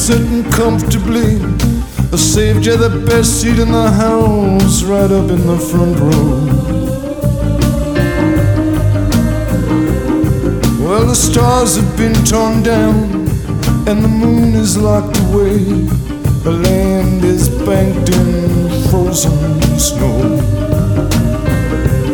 sitting comfortably. I saved you the best seat in the house, right up in the front row. Well, the stars have been torn down and the moon is locked away. The land is banked in frozen snow.